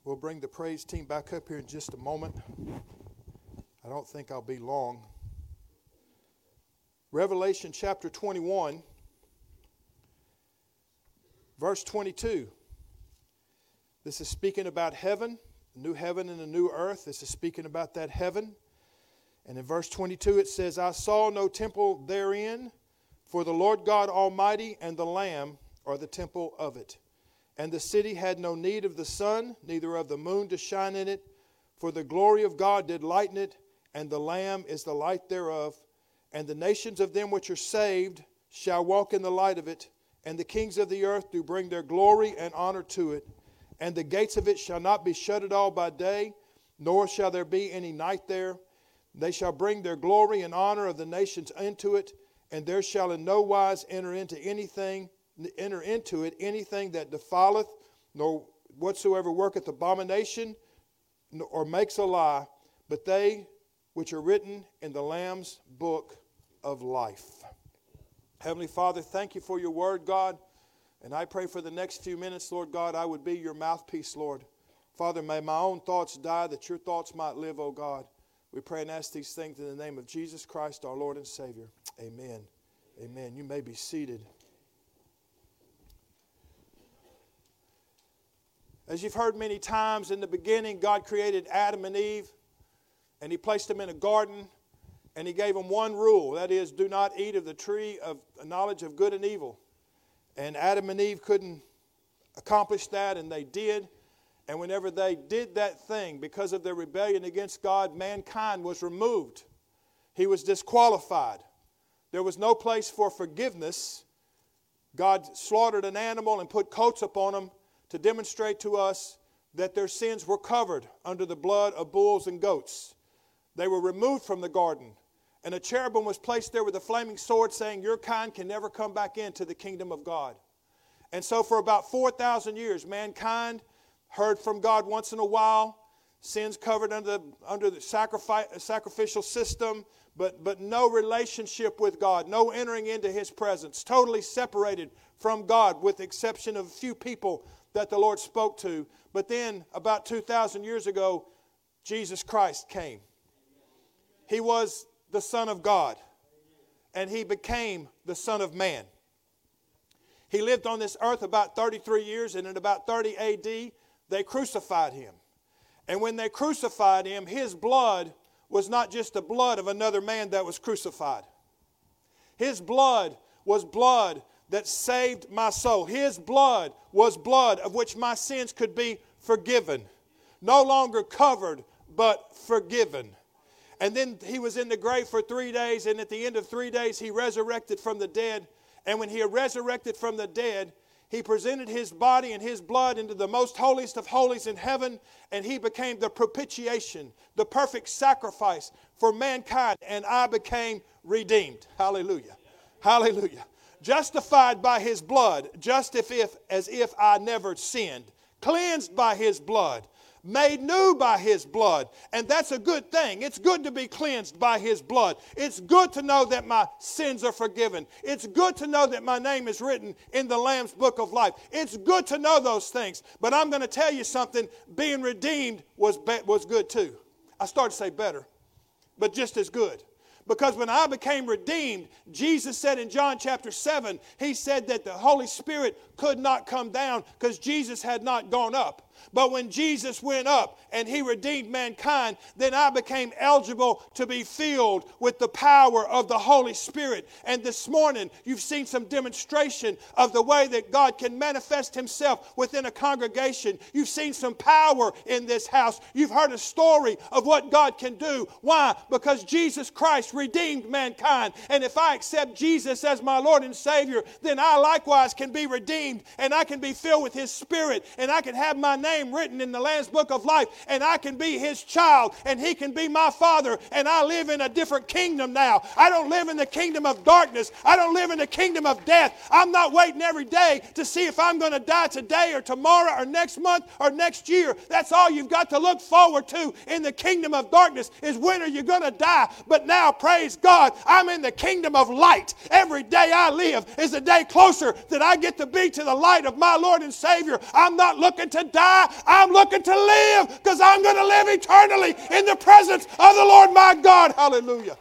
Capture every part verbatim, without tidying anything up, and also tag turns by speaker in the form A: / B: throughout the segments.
A: We'll bring the praise team back up here in just a moment. I don't think I'll be long. Revelation chapter twenty-one, verse twenty-two. This is speaking about heaven, a new heaven and a new earth. This is speaking about that heaven. And in verse twenty-two it says, I saw no temple therein, for the Lord God Almighty and the Lamb are the temple of it. And the city had no need of the sun, neither of the moon to shine in it, for the glory of God did lighten it, and the Lamb is the light thereof. And the nations of them which are saved shall walk in the light of it, and the kings of the earth do bring their glory and honor to it. And the gates of it shall not be shut at all by day, nor shall there be any night there. They shall bring their glory and honor of the nations into it, and there shall in no wise enter into anything, enter into it anything that defileth, nor whatsoever worketh abomination, or makes a lie, but they which are written in the Lamb's book of life. Heavenly Father, thank you for your word, God. And I pray for the next few minutes, Lord God, I would be your mouthpiece, Lord. Father, may my own thoughts die that your thoughts might live, O God. We pray and ask these things in the name of Jesus Christ, our Lord and Savior. Amen. Amen. You may be seated. As you've heard many times, in the beginning, God created Adam and Eve, and He placed them in a garden, and He gave them one rule. That is, do not eat of the tree of knowledge of good and evil. And Adam and Eve couldn't accomplish that, and they did. And whenever they did that thing, because of their rebellion against God, mankind was removed. He was disqualified. There was no place for forgiveness. God slaughtered an animal and put coats upon them to demonstrate to us that their sins were covered under the blood of bulls and goats. They were removed from the garden. And a cherubim was placed there with a flaming sword saying, your kind can never come back into the kingdom of God. And so for about four thousand years, mankind heard from God once in a while, sins covered under the, under the sacrifice, sacrificial system, but, but no relationship with God, no entering into His presence, totally separated from God with the exception of a few people that the Lord spoke to. But then about two thousand years ago, Jesus Christ came. He was the Son of God, and He became the Son of Man. He lived on this earth about thirty-three years, and in about thirty A D, they crucified Him. And when they crucified Him, His blood was not just the blood of another man that was crucified. His blood was blood that saved my soul. His blood was blood of which my sins could be forgiven. No longer covered, but forgiven. And then He was in the grave for three days, and at the end of three days, He resurrected from the dead. And when He resurrected from the dead, He presented His body and His blood into the most holiest of holies in heaven, and He became the propitiation, the perfect sacrifice for mankind, and I became redeemed. Hallelujah. Hallelujah. Justified by His blood, just if, if, as if I never sinned. Cleansed by His blood. Made new by His blood. And that's a good thing. It's good to be cleansed by His blood. It's good to know that my sins are forgiven. It's good to know that my name is written in the Lamb's book of life. It's good to know those things. But I'm going to tell you something. Being redeemed was, be- was good too. I started to say better, but just as good. Because when I became redeemed, Jesus said in John chapter seven, He said that the Holy Spirit could not come down because Jesus had not gone up. But when Jesus went up and He redeemed mankind, then I became eligible to be filled with the power of the Holy Spirit. And this morning, you've seen some demonstration of the way that God can manifest Himself within a congregation. You've seen some power in this house. You've heard a story of what God can do. Why? Because Jesus Christ redeemed mankind. And if I accept Jesus as my Lord and Savior, then I likewise can be redeemed, and I can be filled with His Spirit, and I can have my name written in the Lamb's book of life, and I can be His child, and He can be my Father, and I live in a different kingdom now. I don't live in the kingdom of darkness. I don't live in the kingdom of death. I'm not waiting every day to see if I'm going to die today or tomorrow or next month or next year. That's all you've got to look forward to in the kingdom of darkness is when are you going to die. But now, praise God, I'm in the kingdom of light. Every day I live is a day closer that I get to be to the light of my Lord and Savior. I'm not looking to die. die. I'm looking to live because I'm going to live eternally in the presence of the Lord my God. Hallelujah.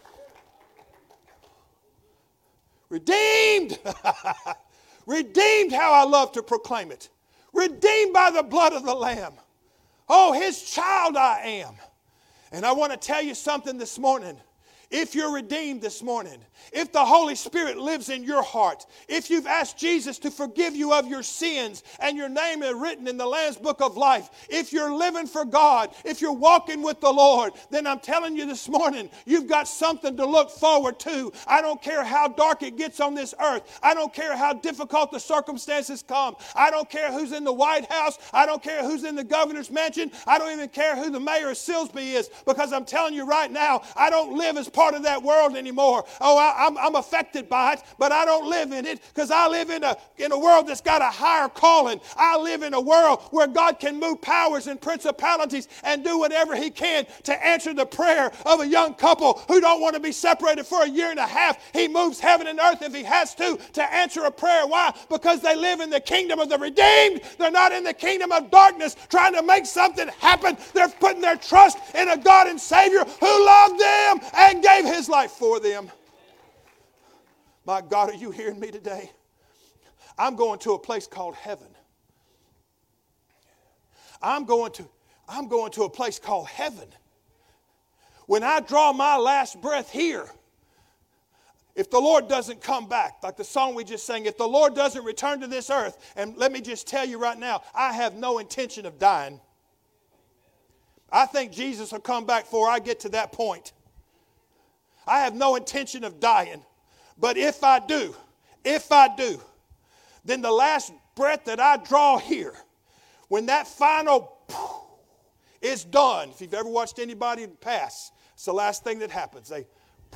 A: Redeemed. Redeemed, how I love to proclaim it. Redeemed by the blood of the Lamb. Oh, his child I am. And I want to tell you something this morning. If you're redeemed this morning, if the Holy Spirit lives in your heart, if you've asked Jesus to forgive you of your sins and your name is written in the Lamb's Book of Life, if you're living for God, if you're walking with the Lord, then I'm telling you this morning, you've got something to look forward to. I don't care how dark it gets on this earth. I don't care how difficult the circumstances come. I don't care who's in the White House. I don't care who's in the governor's mansion. I don't even care who the mayor of Silsbee is, because I'm telling you right now, I don't live as part of that world anymore. Oh, I, I'm, I'm affected by it, but I don't live in it, because I live in a, in a world that's got a higher calling. I live in a world where God can move powers and principalities and do whatever he can to answer the prayer of a young couple who don't want to be separated for a year and a half. He moves heaven and earth if he has to to answer a prayer. Why? Because they live in the kingdom of the redeemed. They're not in the kingdom of darkness trying to make something happen. They're putting their trust in a God and Savior who loved them and gave his life for them. My God, are you hearing me today? I'm going to a place called heaven. I'm going to, I'm going to a place called heaven. When I draw my last breath here, if the Lord doesn't come back, like the song we just sang, if the Lord doesn't return to this earth, and let me just tell you right now, I have no intention of dying. I think Jesus will come back before I get to that point. I have no intention of dying. But if I do, if I do, then the last breath that I draw here, when that final is done, if you've ever watched anybody pass, it's the last thing that happens. They,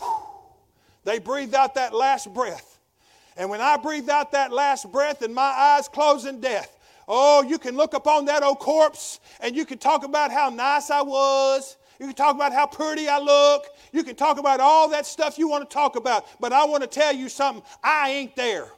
A: they breathe out that last breath. And when I breathe out that last breath and my eyes close in death, oh, you can look upon that old corpse and you can talk about how nice I was. You can talk about how pretty I look. You can talk about all that stuff you want to talk about. But I want to tell you something. I ain't there.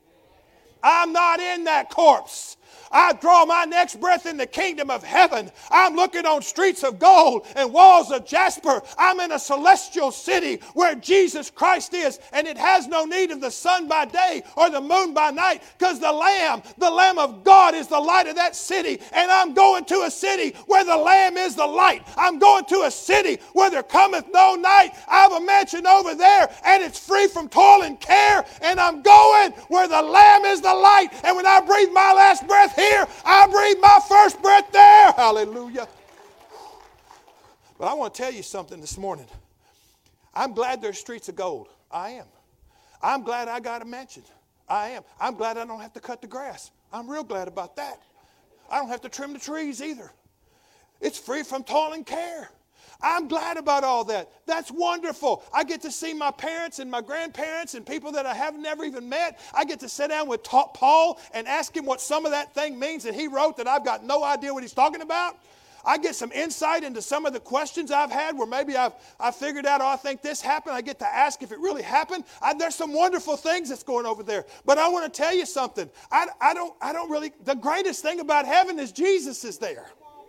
A: I'm not in that corpse. I draw my next breath in the kingdom of heaven. I'm looking on streets of gold and walls of jasper. I'm in a celestial city where Jesus Christ is, and it has no need of the sun by day or the moon by night, because the Lamb, the Lamb of God is the light of that city, and I'm going to a city where the Lamb is the light. I'm going to a city where there cometh no night. I have a mansion over there, and it's free from toil and care, and I'm going where the Lamb is the light, and when I breathe my last breath here, I breathe my first breath there. Hallelujah. But I want to tell you something this morning. I'm glad there's streets of gold. I am. I'm glad I got a mansion. I am. I'm glad I don't have to cut the grass. I'm real glad about that. I don't have to trim the trees either. It's free from toil and care. I'm glad about all that. That's wonderful. I get to see my parents and my grandparents and people that I have never even met. I get to sit down with Paul and ask him what some of that thing means that he wrote that I've got no idea what he's talking about. I get some insight into some of the questions I've had where maybe I've, I've figured out, oh, I think this happened. I get to ask if it really happened. I, there's some wonderful things that's going over there. But I want to tell you something. I, I, don't, I don't really, the greatest thing about heaven is Jesus is there.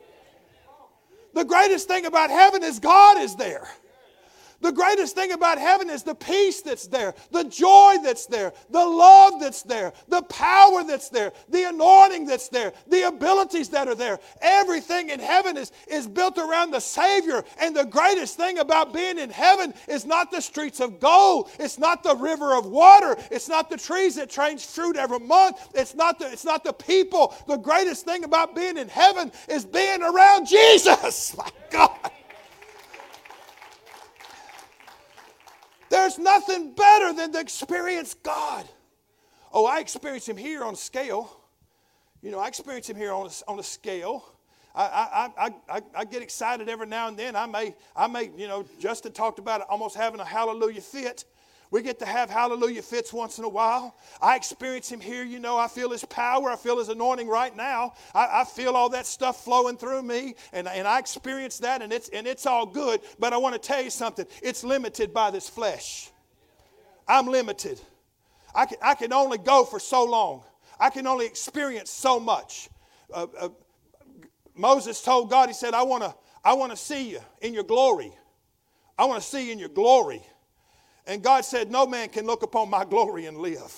A: The greatest thing about heaven is God is there. The greatest thing about heaven is the peace that's there, the joy that's there, the love that's there, the power that's there, the anointing that's there, the abilities that are there. Everything in heaven is, is built around the Savior. And the greatest thing about being in heaven is not the streets of gold. It's not the river of water. It's not the trees that change fruit every month. It's not the, it's not the people. The greatest thing about being in heaven is being around Jesus. My God. There's nothing better than to experience God. Oh, I experience Him here on a scale. You know, I experience Him here on a, on a scale. I, I, I, I, I get excited every now and then. I may, I may, you know, Justin talked about almost having a hallelujah fit. We get to have hallelujah fits once in a while. I experience Him here. You know, I feel His power. I feel His anointing right now. I, I feel all that stuff flowing through me, and, and I experience that, and it's, and it's all good. But I want to tell you something. It's limited by this flesh. I'm limited. I can, I can only go for so long. I can only experience so much. Uh, uh, Moses told God, he said, I want to I want to see you in your glory. I want to see you in your glory. And God said, no man can look upon my glory and live.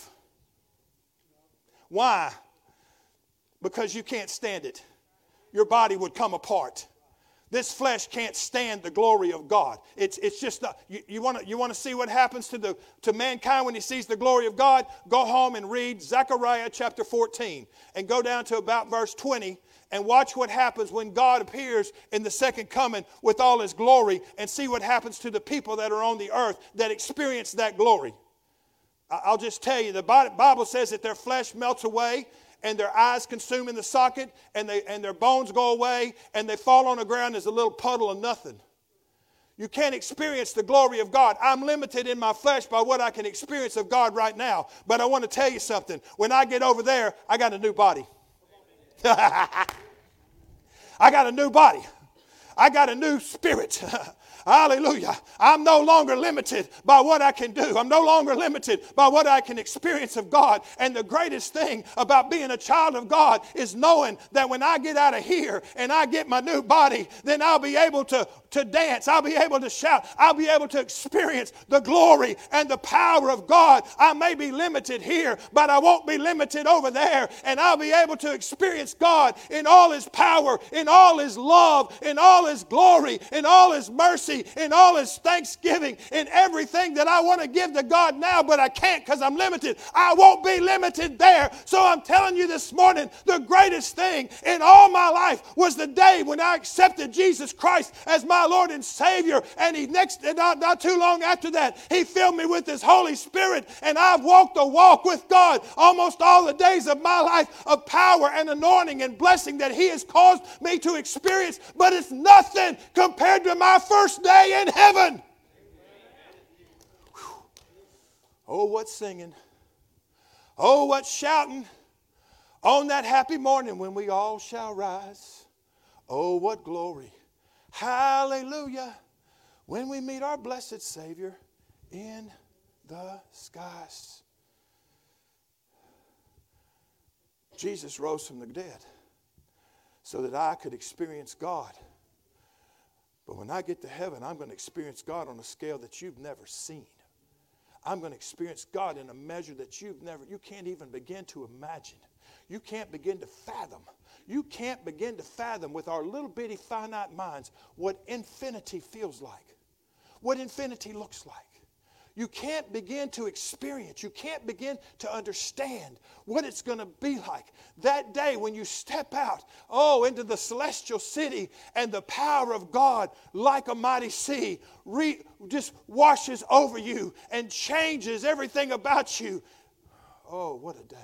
A: Why? Because you can't stand it. Your body would come apart. This flesh can't stand the glory of God. It's, it's just, not, you, you want to you want to see what happens to, the, to mankind when he sees the glory of God? Go home and read Zechariah chapter fourteen and go down to about verse twenty and watch what happens when God appears in the second coming with all his glory, and see what happens to the people that are on the earth that experience that glory. I'll just tell you, the Bible says that their flesh melts away, and their eyes consume in the socket, and, they, and their bones go away, and they fall on the ground as a little puddle of nothing. You can't experience the glory of God. I'm limited in my flesh by what I can experience of God right now. But I want to tell you something. When I get over there, I got a new body. I got a new body. I got a new spirit. Hallelujah. I'm no longer limited by what I can do. I'm no longer limited by what I can experience of God. And the greatest thing about being a child of God is knowing that when I get out of here and I get my new body, then I'll be able to, to dance. I'll be able to shout. I'll be able to experience the glory and the power of God. I may be limited here, but I won't be limited over there. And I'll be able to experience God in all his power, in all his love, in all his glory, in all his mercy, in all his thanksgiving, in everything that I want to give to God now, but I can't because I'm limited. I won't be limited there. So I'm telling you this morning, the greatest thing in all my life was the day when I accepted Jesus Christ as my Lord and Savior. And he next, not, not too long after that, he filled me with his Holy Spirit, and I've walked the walk with God almost all the days of my life of power and anointing and blessing that he has caused me to experience. But it's nothing compared to my first day in heaven. Whew. Oh, what singing. Oh, what shouting on that happy morning when we all shall rise. Oh, what glory. Hallelujah. When we meet our blessed Savior in the skies. Jesus rose from the dead so that I could experience God. But when I get to heaven, I'm going to experience God on a scale that you've never seen. I'm going to experience God in a measure that you've never, you can't even begin to imagine. You can't begin to fathom. You can't begin to fathom with our little bitty finite minds what infinity feels like, what infinity looks like. You can't begin to experience, you can't begin to understand what it's going to be like. That day when you step out, oh, into the celestial city, and the power of God, like a mighty sea, re, just washes over you and changes everything about you. Oh, what a day.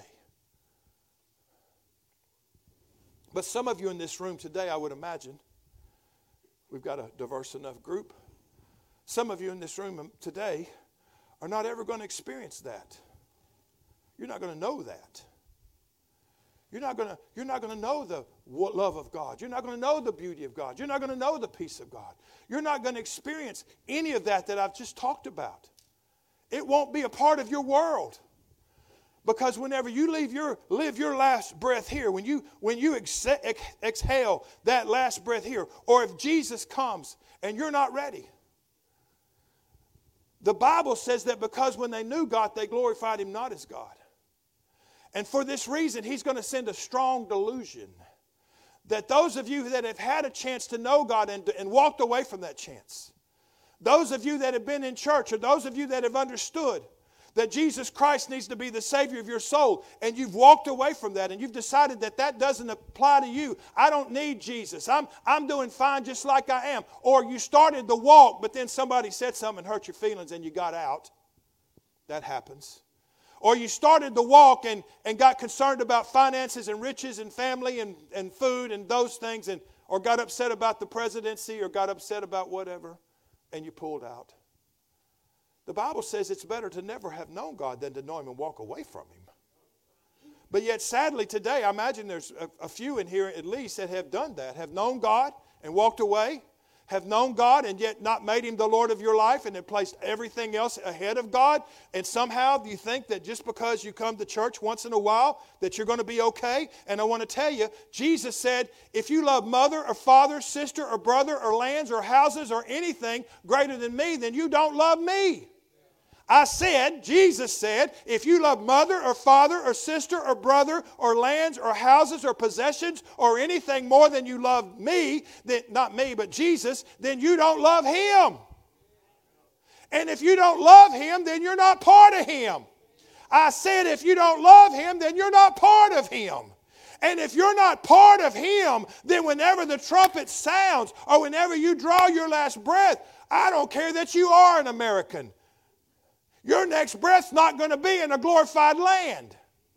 A: But some of you in this room today, I would imagine, we've got a diverse enough group. Some of you in this room today are not ever going to experience that. You're not going to know that. You're not going to, you're not going to know the love of God. You're not going to know the beauty of God. You're not going to know the peace of God. You're not going to experience any of that that I've just talked about. It won't be a part of your world. Because whenever you leave your, live your last breath here, when you, when you ex- ex- exhale that last breath here, or if Jesus comes and you're not ready, the Bible says that because when they knew God, they glorified him not as God. And for this reason, he's going to send a strong delusion that those of you that have had a chance to know God and, and walked away from that chance, those of you that have been in church, or those of you that have understood that Jesus Christ needs to be the Savior of your soul, and you've walked away from that, and you've decided that that doesn't apply to you. I don't need Jesus. I'm, I'm doing fine just like I am. Or you started the walk, but then somebody said something and hurt your feelings and you got out. That happens. Or you started the walk and, and got concerned about finances and riches and family and, and food and those things, and or got upset about the presidency or got upset about whatever, and you pulled out. The Bible says it's better to never have known God than to know him and walk away from him. But yet, sadly, today, I imagine there's a, a few in here at least that have done that, have known God and walked away, have known God and yet not made Him the Lord of your life and have placed everything else ahead of God? And somehow you think that just because you come to church once in a while that you're going to be okay? And I want to tell you, Jesus said, if you love mother or father, sister or brother or lands or houses or anything greater than me, then you don't love me. I said, Jesus said, if you love mother or father or sister or brother or lands or houses or possessions or anything more than you love me, then, not me, but Jesus, then you don't love Him. And if you don't love Him, then you're not part of Him. I said, if you don't love Him, then you're not part of Him. And if you're not part of Him, then whenever the trumpet sounds or whenever you draw your last breath, I don't care that you are an American. Your next breath's not going to be in a glorified land.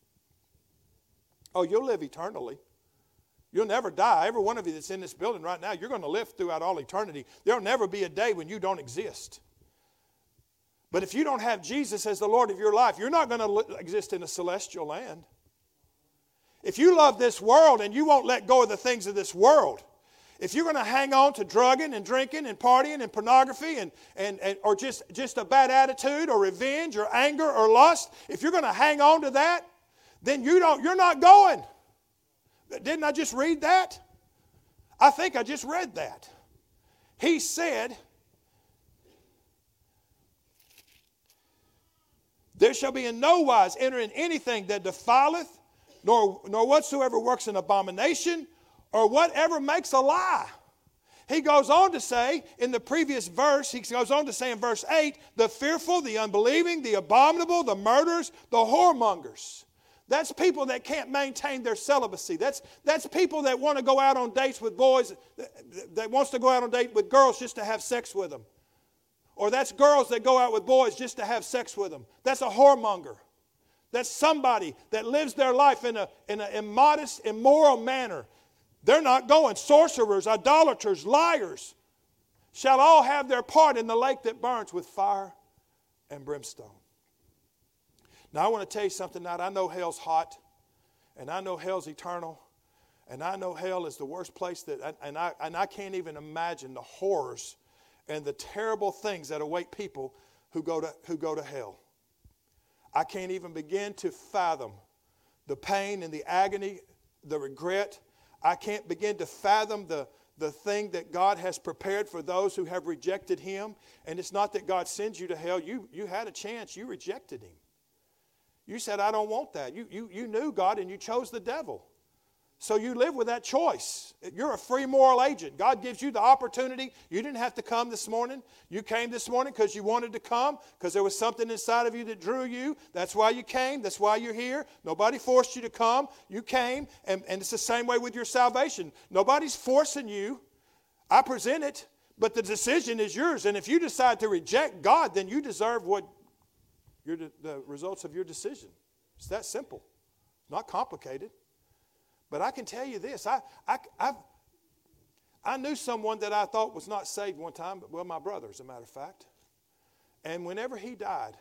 A: Oh, you'll live eternally. You'll never die. Every one of you that's in this building right now, you're going to live throughout all eternity. There'll never be a day when you don't exist. But if you don't have Jesus as the Lord of your life, you're not going to exist in a celestial land. If you love this world and you won't let go of the things of this world, if you're going to hang on to drugging and drinking and partying and pornography and, and, and or just, just a bad attitude or revenge or anger or lust, if you're going to hang on to that, then you don't, you're not going. Didn't I just read that? I think I just read that. He said, there shall be in no wise enter in anything that defileth, nor, nor whatsoever works an abomination, or whatever makes a lie. He goes on to say in the previous verse, he goes on to say in verse eight, the fearful, the unbelieving, the abominable, the murderers, the whoremongers. That's people that can't maintain their celibacy. That's, that's people that want to go out on dates with boys, that wants to go out on date with girls just to have sex with them. Or that's girls that go out with boys just to have sex with them. That's a whoremonger. That's somebody that lives their life in a, in an immodest, immoral manner. They're not going. Sorcerers, idolaters, liars shall all have their part in the lake that burns with fire and brimstone. Now I want to tell you something tonight. I know hell's hot, and I know hell's eternal, and I know hell is the worst place that, and I, and I can't even imagine the horrors and the terrible things that await people who go to, who go to hell. I can't even begin to fathom the pain and the agony, the regret. I can't begin to fathom the, the thing that God has prepared for those who have rejected Him. And it's not that God sends you to hell. You, you had a chance. You rejected Him. You said, I don't want that. You, you, you knew God and you chose the devil. So you live with that choice. You're a free moral agent. God gives you the opportunity. You didn't have to come this morning. You came this morning because you wanted to come, because there was something inside of you that drew you. That's why you came. That's why you're here. Nobody forced you to come. You came, and, and it's the same way with your salvation. Nobody's forcing you. I present it, but the decision is yours. And if you decide to reject God, then you deserve what your, the results of your decision. It's that simple. Not complicated. But I can tell you this, I, I, I've, I knew someone that I thought was not saved one time, but well, my brother, as a matter of fact. And whenever he died,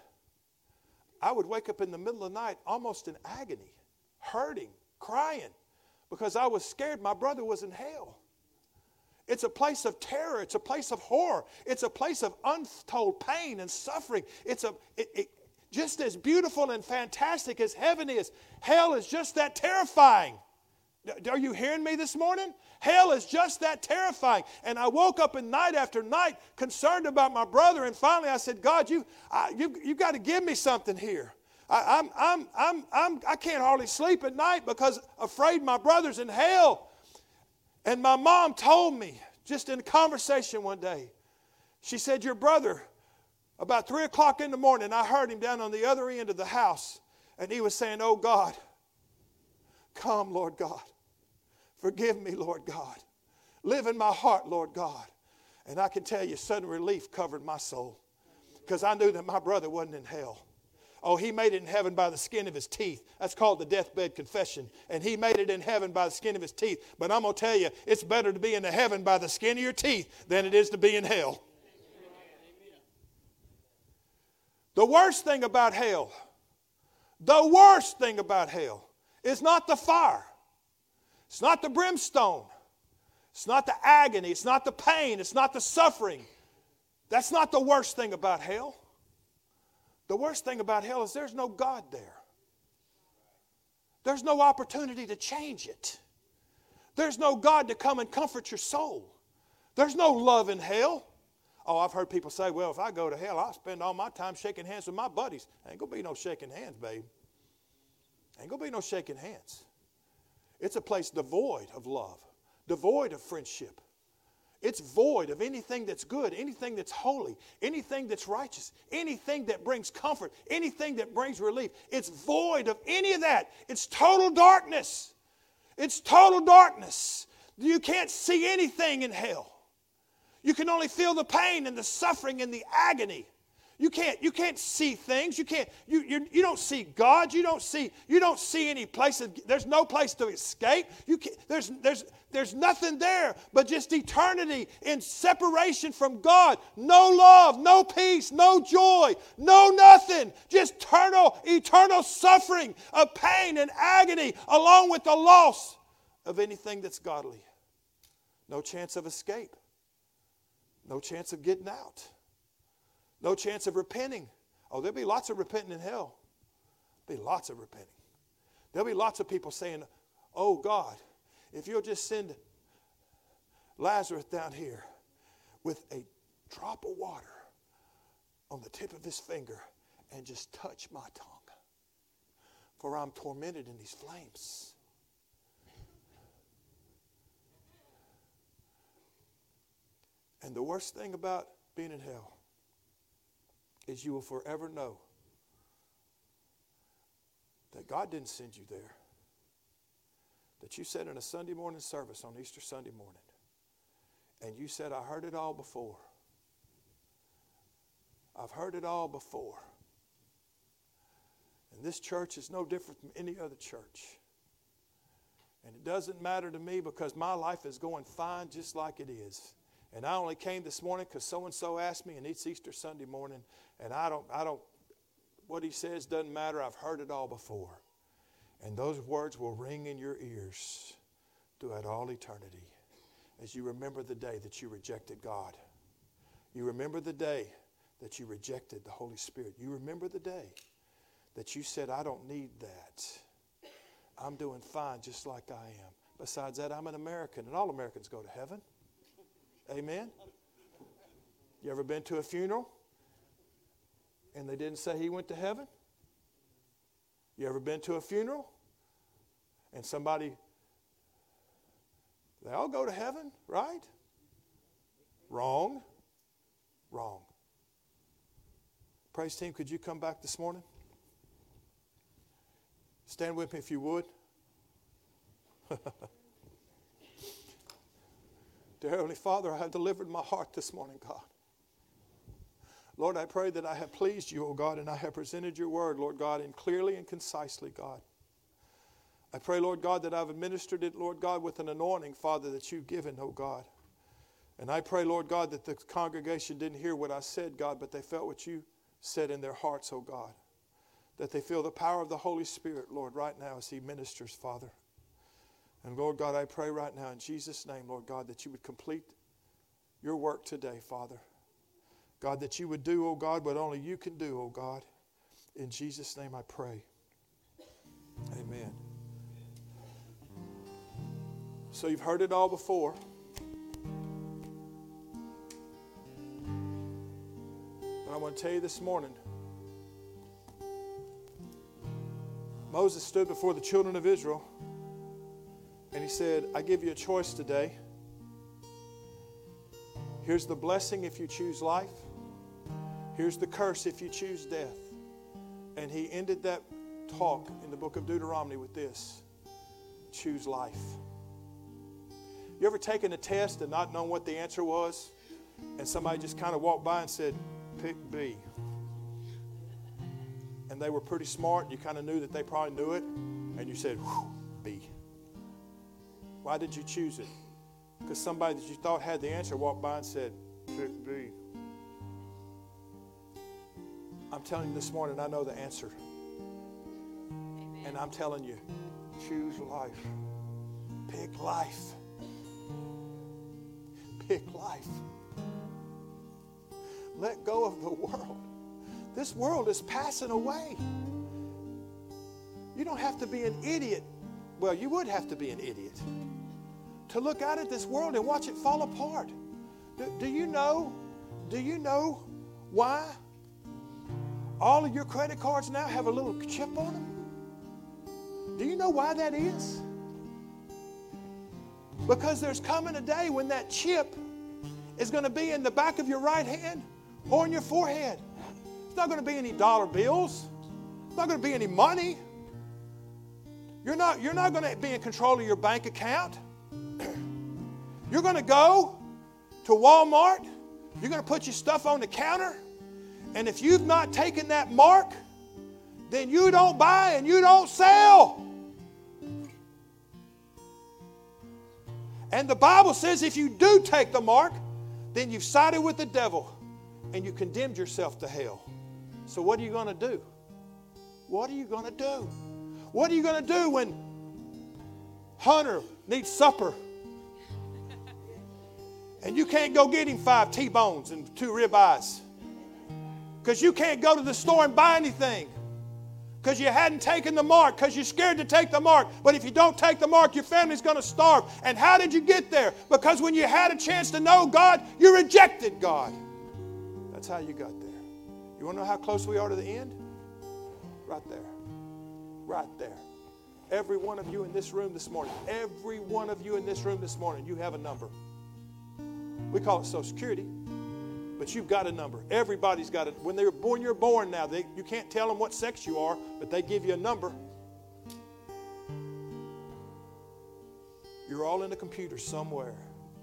A: I would wake up in the middle of the night almost in agony, hurting, crying, because I was scared my brother was in hell. It's a place of terror. It's a place of horror. It's a place of untold pain and suffering. It's a it, it, just as beautiful and fantastic as heaven is, hell is just that terrifying. Are you hearing me this morning? Hell is just that terrifying. And I woke up in night after night concerned about my brother. And finally I said, God, you, I, you, you got to give me something here. I, I'm, I'm, I'm, I'm, I can't hardly sleep at night because afraid my brother's in hell. And my mom told me, just in a conversation one day, she said, your brother, about three o'clock in the morning, I heard him down on the other end of the house. And he was saying, oh God, come, Lord God. Forgive me, Lord God. Live in my heart, Lord God. And I can tell you, sudden relief covered my soul, because I knew that my brother wasn't in hell. Oh, he made it in heaven by the skin of his teeth. That's called the deathbed confession. And he made it in heaven by the skin of his teeth. But I'm going to tell you, it's better to be in the heaven by the skin of your teeth than it is to be in hell. The worst thing about hell, the worst thing about hell is not the fire. It's not the brimstone. It's not the agony. It's not the pain. It's not the suffering. That's not the worst thing about hell. The worst thing about hell is there's no God there. There's no opportunity to change it. There's no God to come and comfort your soul. There's no love in hell. Oh, I've heard people say, well, if I go to hell, I'll spend all my time shaking hands with my buddies. Ain't going to be no shaking hands, babe. Ain't going to be no shaking hands. It's a place devoid of love, devoid of friendship. It's void of anything that's good, anything that's holy, anything that's righteous, anything that brings comfort, anything that brings relief. It's void of any of that. It's total darkness. It's total darkness. You can't see anything in hell. You can only feel the pain and the suffering and the agony. You can't, you can't see things. You can't, you, you, you don't see God. You don't see, you don't see any place. Of, there's no place to escape. You can't, there's, there's, there's nothing there but just eternity in separation from God. No love, no peace, no joy, no nothing. Just eternal, eternal suffering of pain and agony along with the loss of anything that's godly. No chance of escape. No chance of getting out. No chance of repenting. Oh, there'll be lots of repenting in hell. There'll be lots of repenting. There'll be lots of people saying, oh God, if you'll just send Lazarus down here with a drop of water on the tip of his finger and just touch my tongue, for I'm tormented in these flames. And the worst thing about being in hell is you will forever know that God didn't send you there. That you sat in a Sunday morning service on Easter Sunday morning and you said, I heard it all before. I've heard it all before. And this church is no different from any other church. And it doesn't matter to me because my life is going fine just like it is. And I only came this morning because so-and-so asked me, and it's Easter Sunday morning, and I don't, I don't, what he says doesn't matter. I've heard it all before. And those words will ring in your ears throughout all eternity as you remember the day that you rejected God. You remember the day that you rejected the Holy Spirit. You remember the day that you said, I don't need that. I'm doing fine just like I am. Besides that, I'm an American, and all Americans go to heaven. Amen? You ever been to a funeral and they didn't say he went to heaven? You ever been to a funeral and somebody, they all go to heaven, right? Wrong. Wrong. Praise team, could you come back this morning? Stand with me if you would. Dear Heavenly Father, I have delivered my heart this morning, God. Lord, I pray that I have pleased you, O God, and I have presented your word, Lord God, and clearly and concisely, God. I pray, Lord God, that I've administered it, Lord God, with an anointing, Father, that you've given, O God. And I pray, Lord God, that the congregation didn't hear what I said, God, but they felt what you said in their hearts, O God. That they feel the power of the Holy Spirit, Lord, right now as he ministers, Father. And Lord God, I pray right now in Jesus' name, Lord God, that you would complete your work today, Father. God, that you would do, oh God, what only you can do, oh God. In Jesus' name I pray. Amen. So you've heard it all before. But I want to tell you this morning, Moses stood before the children of Israel and he said, I give you a choice today. Here's the blessing if you choose life. Here's the curse if you choose death. And he ended that talk in the book of Deuteronomy with this: choose life. You ever taken a test and not known what the answer was? And somebody just kind of walked by and said, pick B. And they were pretty smart. You kind of knew that they probably knew it. And you said, B. Why did you choose it? Because somebody that you thought had the answer walked by and said, pick B. I'm telling you this morning, I know the answer. Amen. And I'm telling you, choose life. Pick life. big life. Let go of the world. This world is passing away. You don't have to be an idiot. Well, you would have to be an idiot to look out at this world and watch it fall apart. Do, do you know, do you know why all of your credit cards now have a little chip on them? Do you know why that is? Because there's coming a day when that chip is going to be in the back of your right hand or in your forehead. It's not going to be any dollar bills. It's not going to be any money. You're not, you're not going to be in control of your bank account. You're going to go to Walmart. You're going to put your stuff on the counter. And if you've not taken that mark, then you don't buy and you don't sell. And the Bible says if you do take the mark, then you've sided with the devil and you condemned yourself to hell. So what are you going to do? What are you going to do? What are you going to do when Hunter needs supper and you can't go get him five T-bones and two ribeyes because you can't go to the store and buy anything because you hadn't taken the mark, because you're scared to take the mark. But if you don't take the mark, your family's going to starve. And how did you get there? Because when you had a chance to know God, you rejected God. That's how you got there. You want to know how close we are to the end? Right there. Right there. Every one of you in this room this morning, every one of you in this room this morning, you have a number. We call it Social Security, but you've got a number. Everybody's got it. When they're born, you're born now. They, you can't tell them what sex you are, but they give you a number. You're all in a computer somewhere.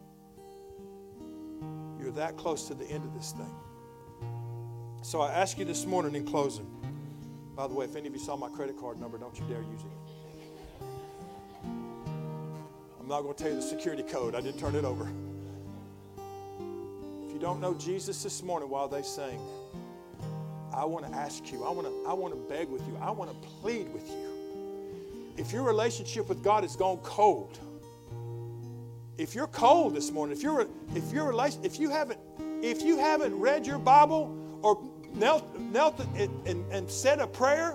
A: You're that close to the end of this thing. So I ask you this morning in closing. By the way, if any of you saw my credit card number, don't you dare use it. I'm not going to tell you the security code. I didn't turn it over. If you don't know Jesus this morning while they sing, I want to ask you, I want to, I want to beg with you, I want to plead with you. If your relationship with God has gone cold, if you're cold this morning, if you're, if you're, if you haven't, if you haven't read your Bible or knelt, knelt and, and, and said a prayer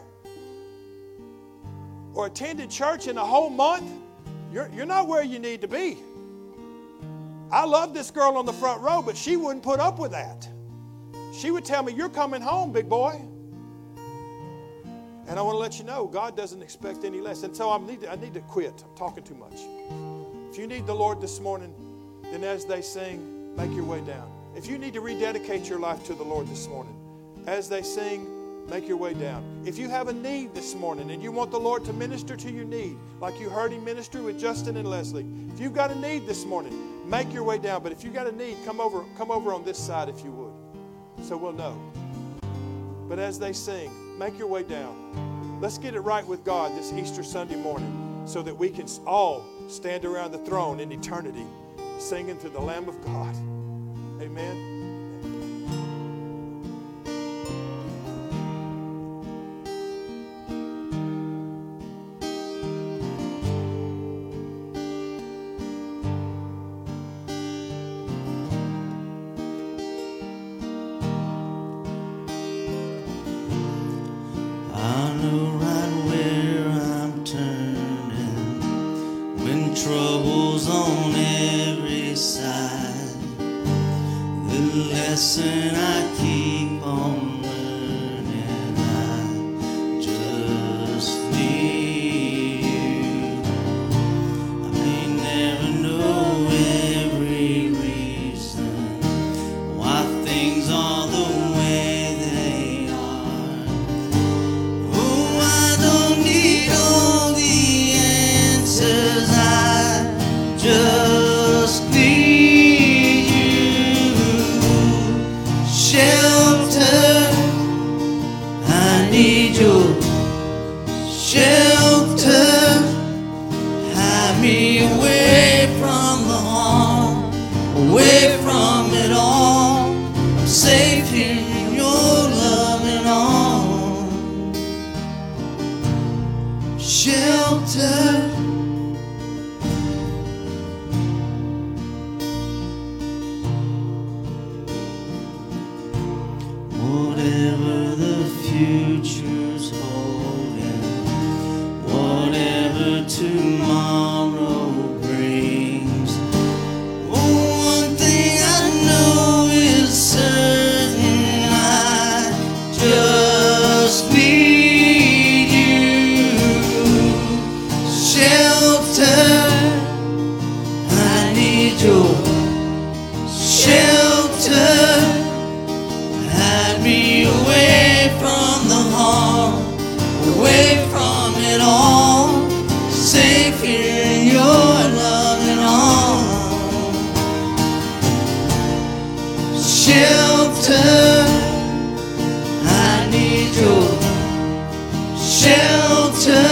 A: or attended church in a whole month, you're, you're not where you need to be. I love this girl on the front row, but she wouldn't put up with that. She would tell me, "You're coming home, big boy." And I want to let you know, God doesn't expect any less. And so I need to, I need to quit. I'm talking too much. If you need the Lord this morning, then as they sing, make your way down. If you need to rededicate your life to the Lord this morning, as they sing, make your way down. If you have a need this morning and you want the Lord to minister to your need, like you heard Him minister with Justin and Leslie, if you've got a need this morning, make your way down. But if you've got a need, come over, come over on this side if you would, so we'll know. But as they sing, make your way down. Let's get it right with God this Easter Sunday morning so that we can all stand around the throne in eternity singing to the Lamb of God. Amen.
B: Troubles on every side. The lesson I keep on learning, I just need you. I may never know every reason why things are the way they are. Oh, I don't need all the answers. I just need you, shelter. shelter. I need your shelter.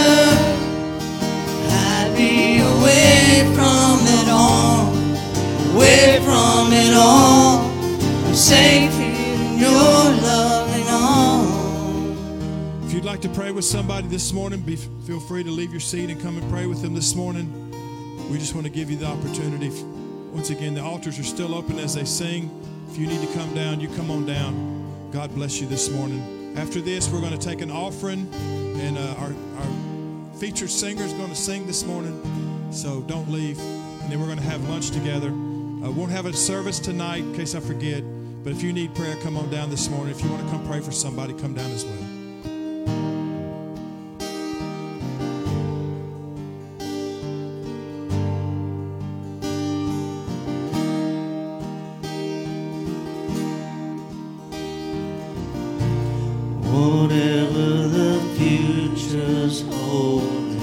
B: Hide me away from it all, away from it all. I'm safe in your loving arms.
A: If you'd like to pray with somebody this morning, be, feel free to leave your seat and come and pray with them this morning. We just want to give you the opportunity. Once again, the altars are still open as they sing. If you need to come down, you come on down. God bless you this morning. After this, we're going to take an offering, and uh, our, our featured singer is going to sing this morning. So don't leave. And then we're going to have lunch together. I uh, won't have a service tonight in case I forget. But if you need prayer, come on down this morning. If you want to come pray for somebody, come down as well.
B: Whatever the future's holding,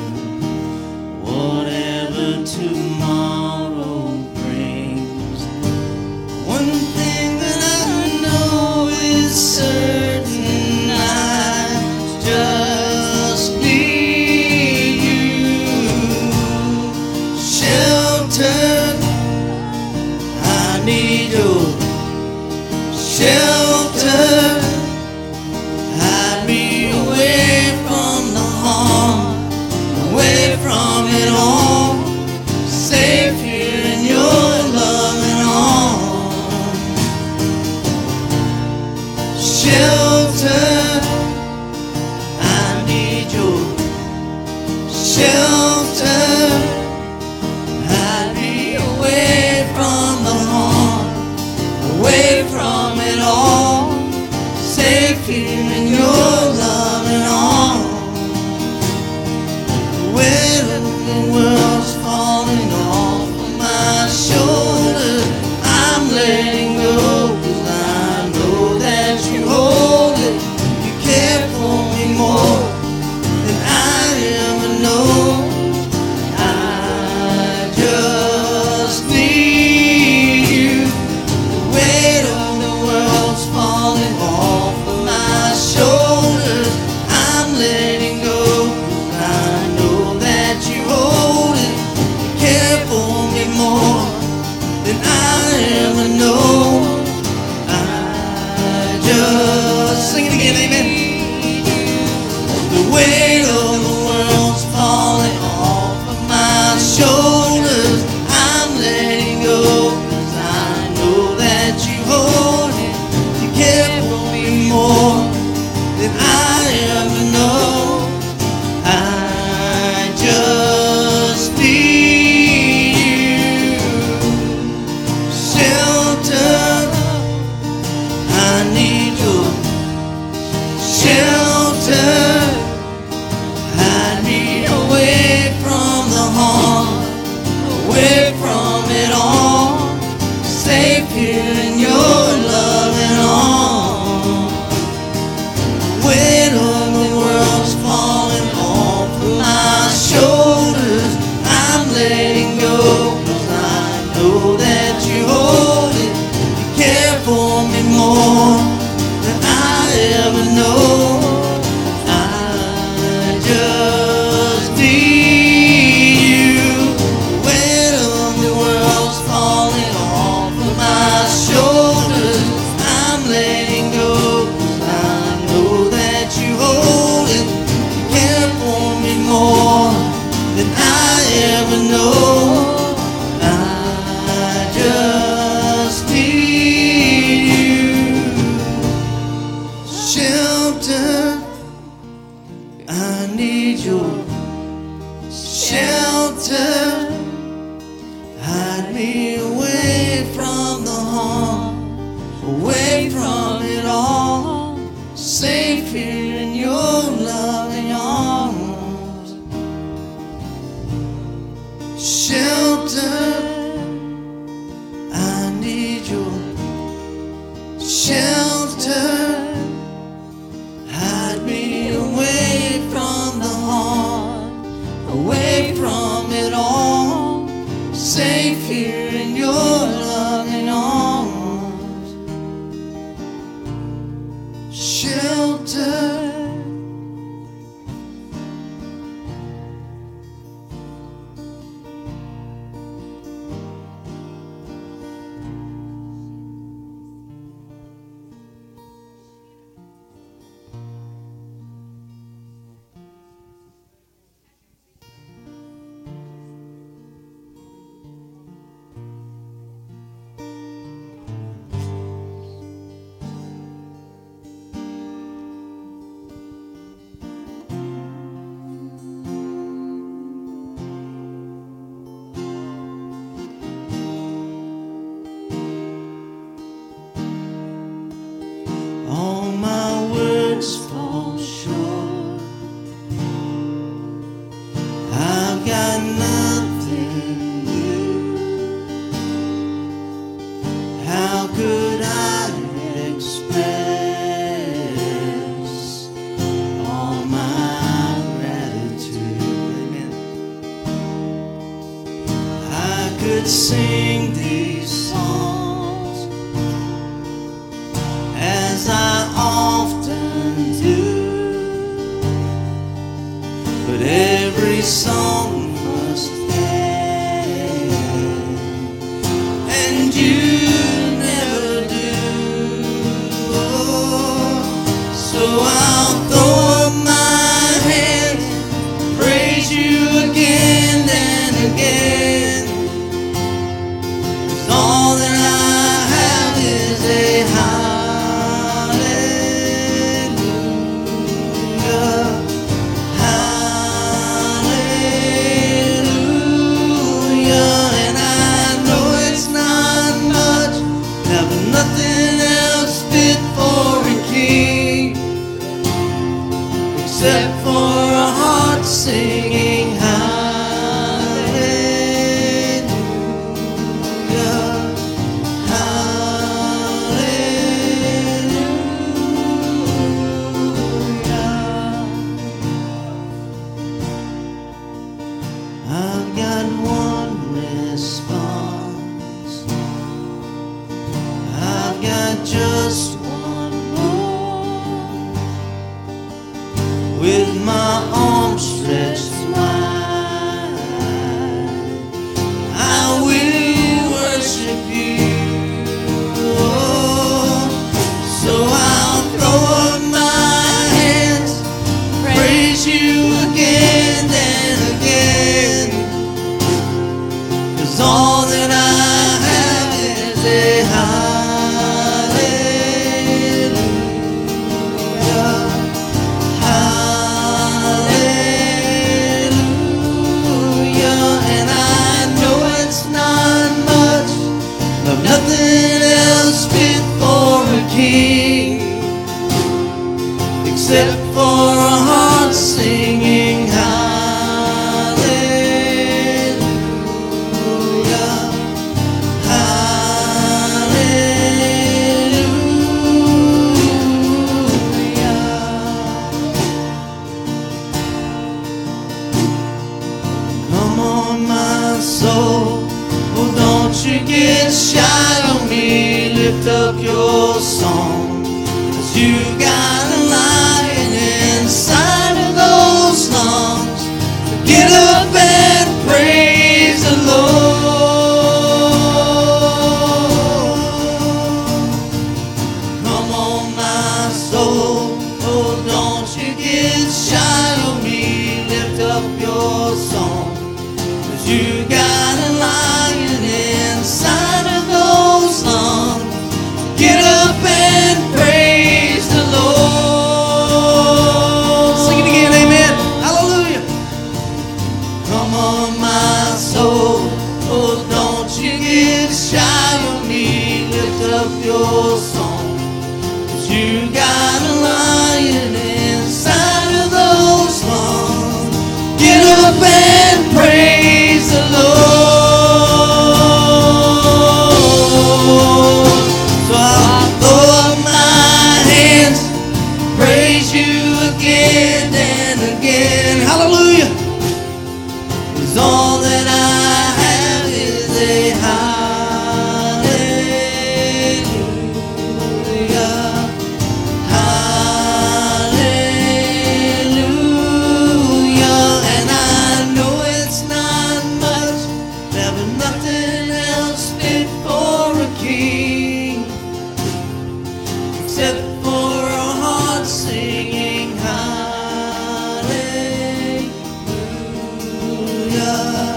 B: whatever tomorrow brings, one thing that I know is certain, I just need you. Shelter, I need your shelter. Hide me away from the harm, away from it all. Safe here in your loving arms. Shelter, I need your shelter. Hide me away from the harm, away from it all. Safe here in your loving arms. The weight of the world's falling off of my shoulders. I'm letting go, 'cause I know that you hold it. You care for me more than I ever know. I just need you. The weight of the world's falling off my shoulders. I'm letting go, 'cause I know that you hold it. You care for me more than I ever know. I just sing it again, amen. The weight of the world's falling off of my shoulders. I'm letting go, 'cause I know that you hold it. You care for me more than I ever know. I just need you. Shelter, I need your shelter. Hide me away from the harm, away from it all. Safe here in your loving arms. Weight of the world's falling off of my shoulders. I'm letting go, 'cause I know that you hold it. You care for me more than I ever know. I just need you. The weight of the world's falling off of my shoulders. all that I have is a hallelujah, hallelujah. And I know it's not much, have nothing else fit for a king, except for a heart singing hallelujah, hallelujah. I've got one response, I've got just one more, with my arms stretched wide, I will worship you. Oh, so I'll throw up my hands, praise you again and again, 'cause all that I have is a hallelujah, hallelujah. And I know it's not much, but nothing else fit for a king, except for a heart singing hallelujah, hallelujah. Come on, my soul, oh, don't you get shy on me. Lift up your song, 'cause you got a lion inside of those lungs. Get up and praise the Lord. Come on, my soul, oh, don't you get shy on me. Lift up your song, 'cause you got a lion inside of those lungs. Get up and praise the Lord. Sing it again, amen. Hallelujah. Come on, my soul, oh, don't you get shy on me. Lift up your song, 'cause you got a lion inside of those lungs. Get up and praise the Lord. So I'll throw up my hands, praise you again and again. Hallelujah. 'Cause all that I have is a hallelujah, hallelujah. And I know it's not much, there was nothing else fit for a king, except for a heart singing hallelujah,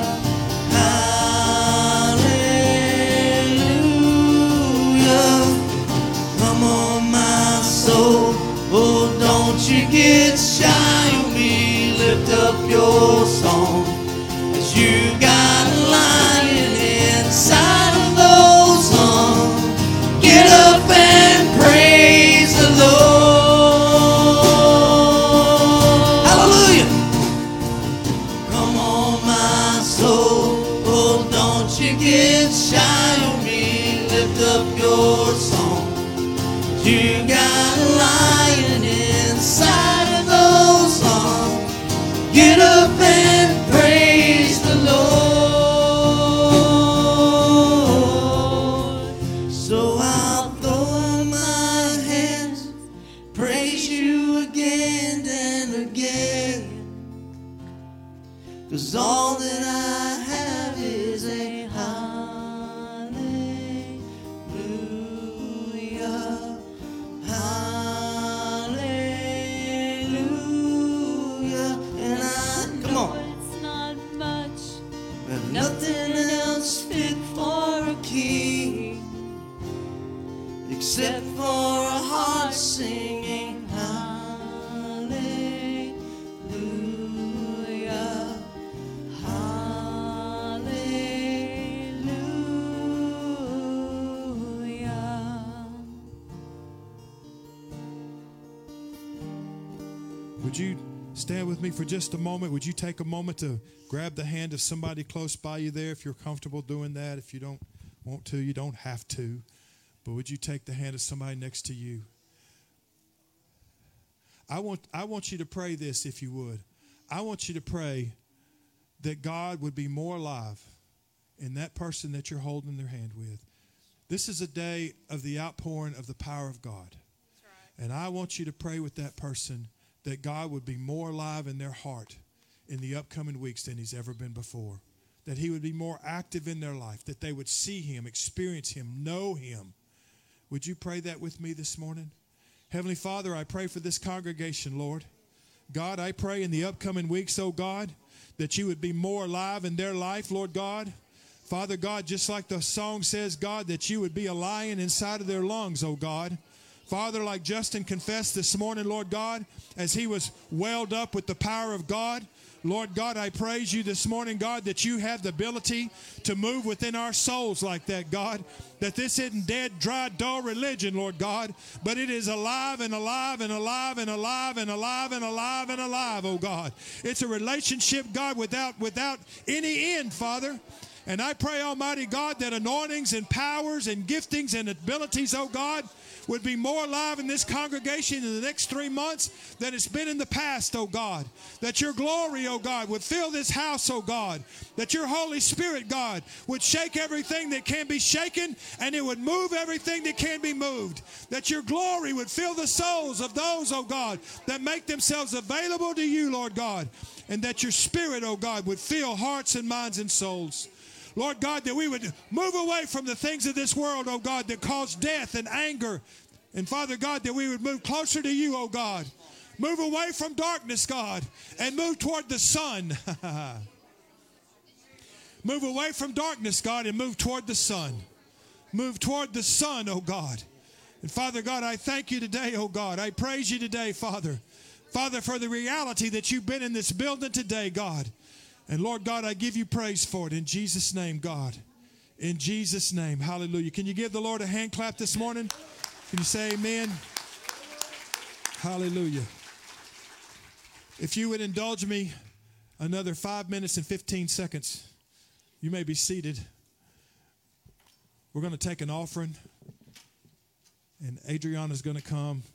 B: hallelujah. Come on, my soul, oh, don't you get shy on me. Lift up your song, 'cause you got a lion inside of those lungs. Get up and praise the Lord. Hallelujah. Come on, my soul, oh, don't you get shy on me. Lift up your song, 'cause you got a lion inside of those lungs. Get up and praise the Lord. So I'll throw up my hands, praise you again and again, 'cause all that I have is a hallelujah, hallelujah. except for a heart singing hallelujah, hallelujah.
A: Would you stand with me for just a moment? Would you take a moment to grab the hand of somebody close by you there if you're comfortable doing that? If you don't want to, you don't have to. But would you take the hand of somebody next to you? I want, I want you to pray this, if you would. I want you to pray that God would be more alive in that person that you're holding their hand with. This is a day of the outpouring of the power of God.
C: That's right.
A: And I want you to pray with that person that God would be more alive in their heart in the upcoming weeks than he's ever been before. That he would be more active in their life, that they would see him, experience him, know him. Would you pray that with me this morning? Heavenly Father, I pray for this congregation, Lord. God, I pray in the upcoming weeks, oh God, that you would be more alive in their life, Lord God. Father God, just like the song says, God, that you would be a lion inside of their lungs, oh God. Father, like Justin confessed this morning, Lord God, as he was welled up with the power of God, Lord God, I praise you this morning, God, that you have the ability to move within our souls like that, God, that this isn't dead, dry, dull religion, Lord God, but it is alive and alive and alive and alive and alive and alive and alive, oh God. It's a relationship, God, without, without any end, Father. And I pray, Almighty God, that anointings and powers and giftings and abilities, oh God, would be more alive in this congregation in the next three months than it's been in the past, oh God. That your glory, oh God, would fill this house, oh God. That your Holy Spirit, God, would shake everything that can be shaken and it would move everything that can be moved. That your glory would fill the souls of those, oh God, that make themselves available to you, Lord God. And that your Spirit, oh God, would fill hearts and minds and souls. Lord God, that we would move away from the things of this world, oh God, that cause death and anger. And Father God, that we would move closer to you, oh God. Move away from darkness, God, and move toward the sun. Move away from darkness, God, and move toward the sun. Move toward the sun, oh God. And Father God, I thank you today, oh God. I praise you today, Father. Father, for the reality that you've been in this building today, God. And Lord God, I give you praise for it in Jesus' name, God. In Jesus' name, hallelujah. Can you give the Lord a hand clap this morning? Can you say amen? Hallelujah. If you would indulge me another five minutes and fifteen seconds, you may be seated. We're going to take an offering, and Adriana's going to come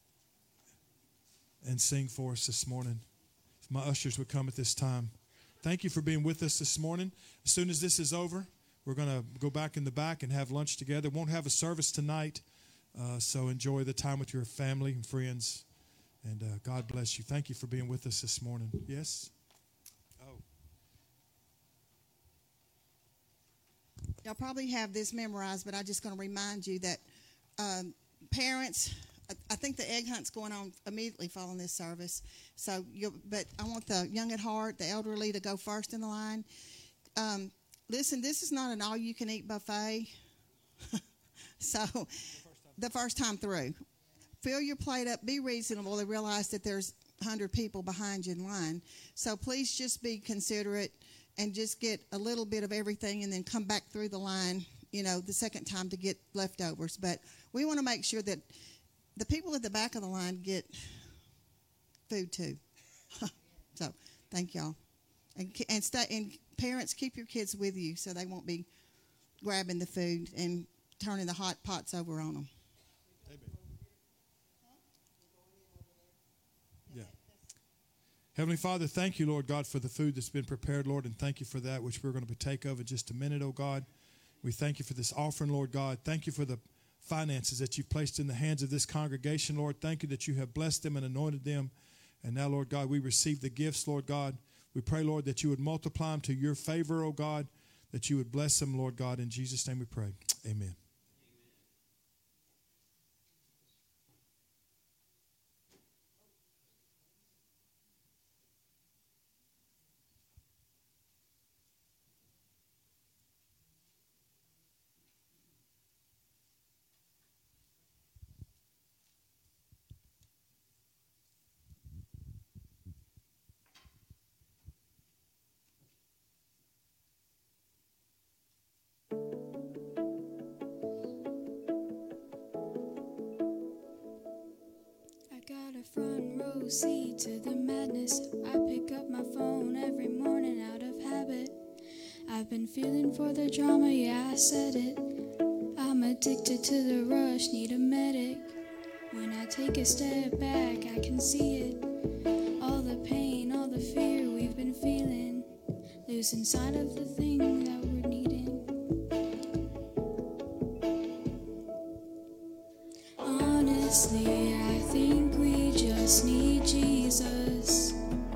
A: and sing for us this morning. If my ushers would come at this time. Thank you for being with us this morning. As soon as this is over, we're going to go back in the back and have lunch together. Won't have a service tonight, uh, so enjoy the time with your family and friends. And uh, God bless you. Thank you for being with us this morning. Yes? Oh.
C: Y'all probably have this memorized, but I'm just going to remind you that um, parents, I think the egg hunt's going on immediately following this service. So, you, but I want the young at heart, the elderly, to go first in the line. Um, listen, this is not an all-you-can-eat buffet. So, the first time through, fill your plate up. Be reasonable and realize that there's one hundred people behind you in line. So please just be considerate and just get a little bit of everything, and then come back through the line, you know, the second time to get leftovers. But we want to make sure that the people at the back of the line get food too. So, thank y'all. And and stay and parents, keep your kids with you so they won't be grabbing the food and turning the hot pots over on them.
A: Amen. Yeah. Heavenly Father, thank you, Lord God, for the food that's been prepared, Lord, and thank you for that which we're going to partake of in just a minute, oh God. We thank you for this offering, Lord God. Thank you for the finances that you've placed in the hands of this congregation, Lord. Thank you that you have blessed them and anointed them. And now, Lord God, we receive the gifts, Lord God. We pray, Lord, that you would multiply them to your favor, oh God, that you would bless them, Lord God. In Jesus' name we pray. Amen.
D: proceed to the madness. I pick up my phone every morning out of habit. I've been feeling for the drama, yeah, I said it. I'm addicted to the rush, need a medic. When I take a step back, I can see it. All the pain, all the fear we've been feeling, losing sight of the thing that we're needing. Honestly, I think we just need Jesus.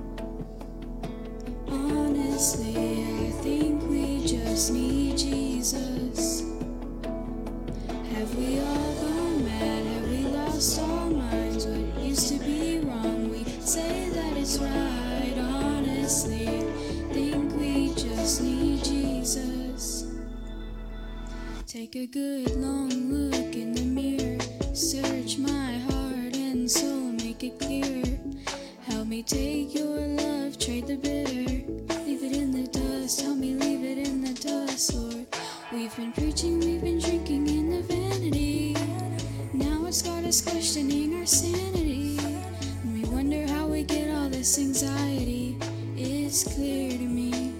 D: Honestly, I think we just need Jesus. Have we all gone mad? Have we lost our minds? What used to be wrong, we say that it's right. Honestly, I think we just need Jesus. Take a good long look in the mirror. Search my heart and soul, make it clear. Help me take your love, trade the bitter. Leave it in the dust, help me leave it in the dust, Lord. We've been preaching, we've been drinking in the vanity. Now it's got us questioning our sanity. And we wonder how we get all this anxiety. It's clear to me.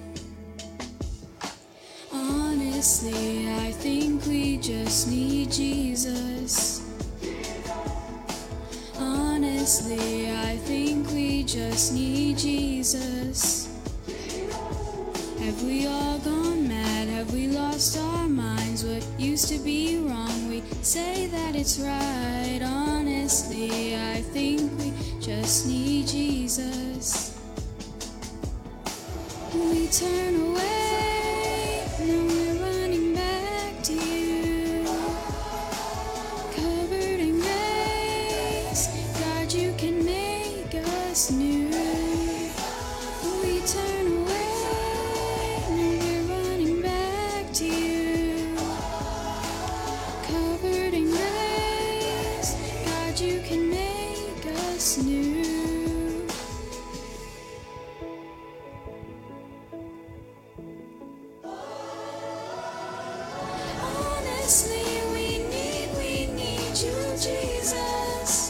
D: Honestly, I think we just need Jesus. Honestly, I think we just need Jesus. Have we all gone mad? Have we lost our minds? What used to be wrong, we say that it's right. Honestly, I think we just need Jesus. We turn away, now we're running back to you. Covered in grace, God, you can make us new. We turn away, now we're running back to you. Covered in grace, God, you can make us new. Honestly, we need, we need you, Jesus.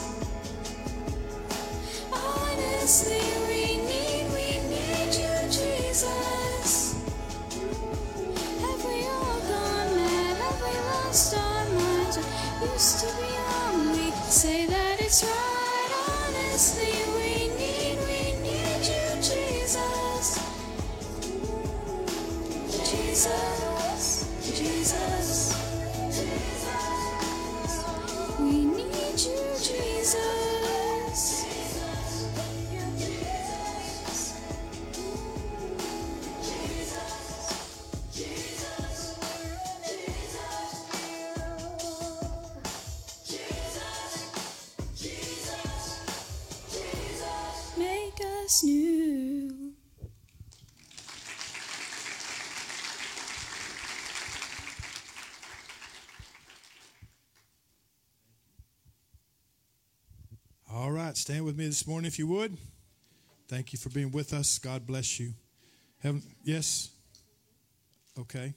D: Honestly, we need, we need you, Jesus. Have we all gone mad? Have we lost our minds? What used to be wrong, we say that it's right. Honestly, we need, we need you, Jesus. Jesus, Jesus. We need you, Jesus. Make us new.
A: All right, stand with me this morning if you would. Thank you for being with us. God bless you. Heaven, yes? Okay.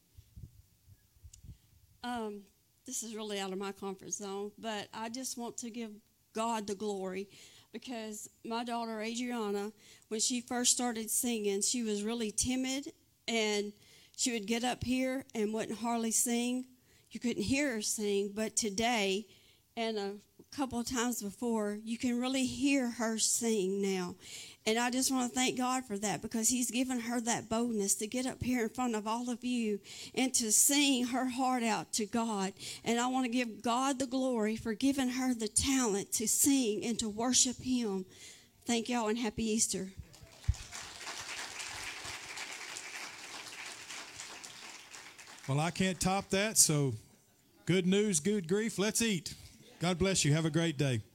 E: Um, this is really out of my comfort zone, but I just want to give God the glory because my daughter Adriana, when she first started singing, she was really timid and she would get up here and wouldn't hardly sing. You couldn't hear her sing, but today and a couple of times before, you can really hear her sing now. And I just want to thank God for that because he's given her that boldness to get up here in front of all of you and to sing her heart out to God. And I want to give God the glory for giving her the talent to sing and to worship him. Thank y'all and happy Easter.
A: Well, I can't top that, so good news, good grief. Let's eat. God bless you. Have a great day.